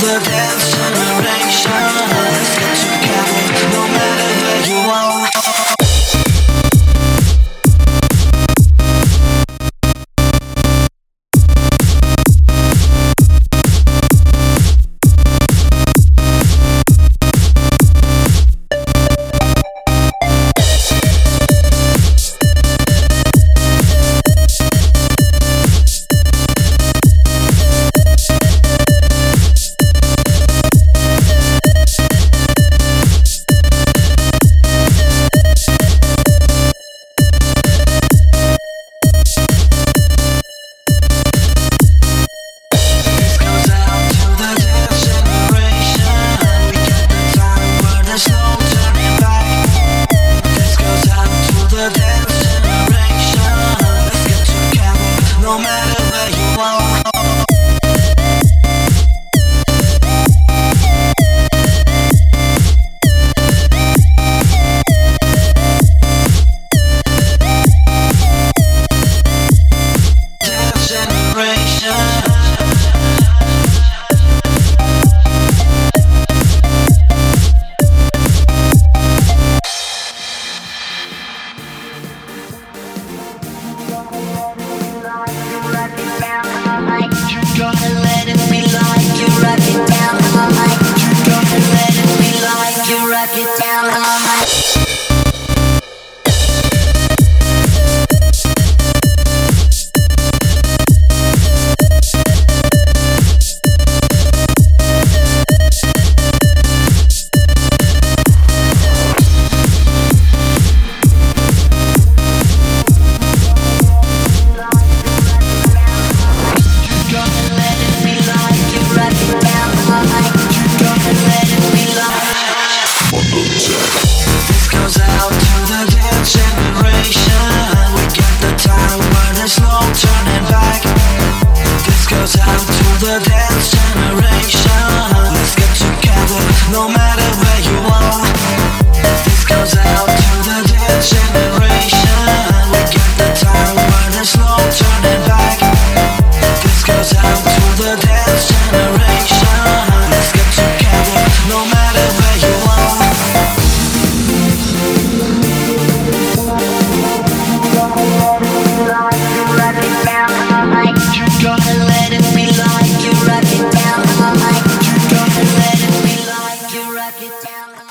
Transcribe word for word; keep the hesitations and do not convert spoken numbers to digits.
the dance generation. Let's get together, no matter where you are. The dance generation. Let's get together, no matter where you are. This goes out to the dance generation. We got the time where there's no turning back. This goes out to the dance generation. Let's get together, no matter where you are. You gotta let it be like you rock it down. You gotta let it be like you rock it down.